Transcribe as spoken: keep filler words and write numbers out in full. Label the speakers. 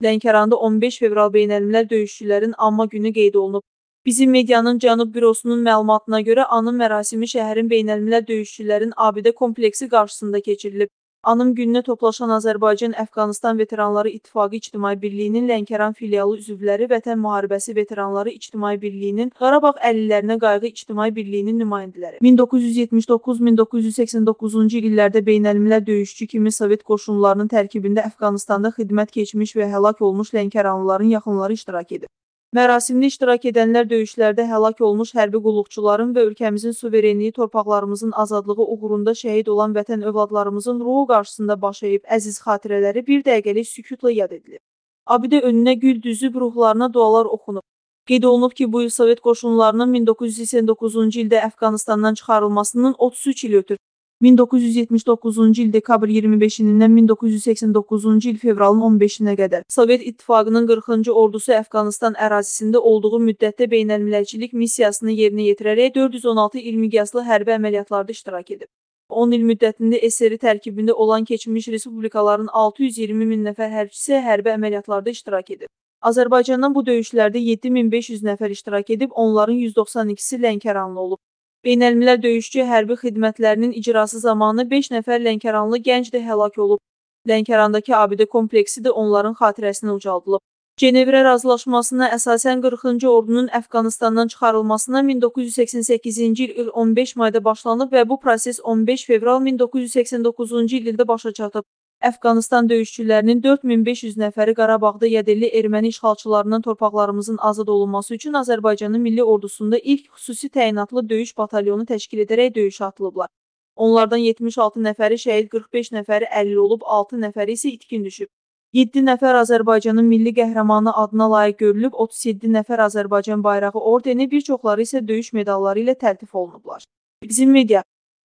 Speaker 1: Lənkəranda on beş fevral beynəlmiləl döyüşçülərin anma günü qeyd olunub. Bizim medianın Cənub bürosunun məlumatına görə anım mərasimi şəhərin beynəlmiləl döyüşçülərin abidə kompleksi qarşısında keçirilib. Anım gününə toplaşan Azərbaycan-Əfqanıstan Veteranları İttifaqı İctimai Birliyinin Lənkəran filialı üzvləri, Vətən Müharibəsi Veteranları İctimai Birliyinin, Qarabağ Əhalilərinə Qayğı İctimai Birliyinin nümayəndələri, min doqquz yüz yetmiş doqquz min doqquz yüz səksən doqquzuncu illərdə beynəlmiləl döyüşçü kimi Sovet qoşunlarının tərkibində Əfqanıstanda xidmət keçmiş və həlak olmuş Lənkəranlıların yaxınları iştirak edib. Mərasimdə iştirak edənlər döyüşlərdə həlak olmuş hərbi qulluqçuların və ölkəmizin suverenliyi, torpaqlarımızın azadlığı uğrunda şəhid olan vətən övladlarımızın ruhu qarşısında baş əyib, əziz xatirələri bir dəqiqəlik sükutla yad edilib. Abidə önünə gül düzüb ruhlarına dualar oxunub. Qeyd olunub ki, bu il Sovet qoşunlarının min doqquz yüz səksən doqquzuncu ildə Əfqanıstandan çıxarılmasının otuz üç ili ötür. min doqquz yüz yetmiş doqquzuncu il dekabr iyirmi beşindən min doqquz yüz səksən doqquzuncu il fevralın on beşinə qədər Sovet İttifaqının qırxıncı ordusu Əfqanıstan ərazisində olduğu müddətdə beynəlmiləlçilik missiyasını yerinə yetirərək dörd yüz on altı il miqyaslı hərbi əməliyyatlarda iştirak edib. on il müddətində S S R tərkibində olan keçmiş respublikaların altı yüz iyirmi min nəfər hərbçisi hərbi əməliyyatlarda iştirak edib. Azərbaycandan bu döyüşlərdə yeddi min beş yüz nəfər iştirak edib, onların yüz doxsan ikisi Lənkəranlı olub. Beynəlmiləl döyüşçü hərbi xidmətlərinin icrası zamanı beş nəfər Lənkəranlı gənc də həlak olub. Lənkərandakı abidə kompleksi də onların xatirəsinə ucaldılıb. Cenevrə razılaşmasına əsasən qırxıncı ordunun Əfqanıstandan çıxarılmasına min doqquz yüz səksən səkkizinci il on beş mayda başlanıb və bu proses on beş fevral min doqquz yüz səksən doqquzuncu ildə başa çatıb. Əfqanıstan döyüşçülərinin dörd min beş yüz nəfəri Qarabağda yadelli erməni işğalçılarından torpaqlarımızın azad olunması üçün Azərbaycanın milli ordusunda ilk xüsusi təyinatlı döyüş batalyonu təşkil edərək döyüşə atılıblar. Onlardan yetmiş altı nəfəri şəhid, qırx beş nəfəri əlil olub, altı nəfəri isə itkin düşüb. yeddi nəfər Azərbaycanın milli qəhrəmanı adına layiq görülüb, otuz yeddi nəfər Azərbaycan bayrağı ordeni, bir çoxları isə döyüş medalları ilə təltif olunublar. Bizim media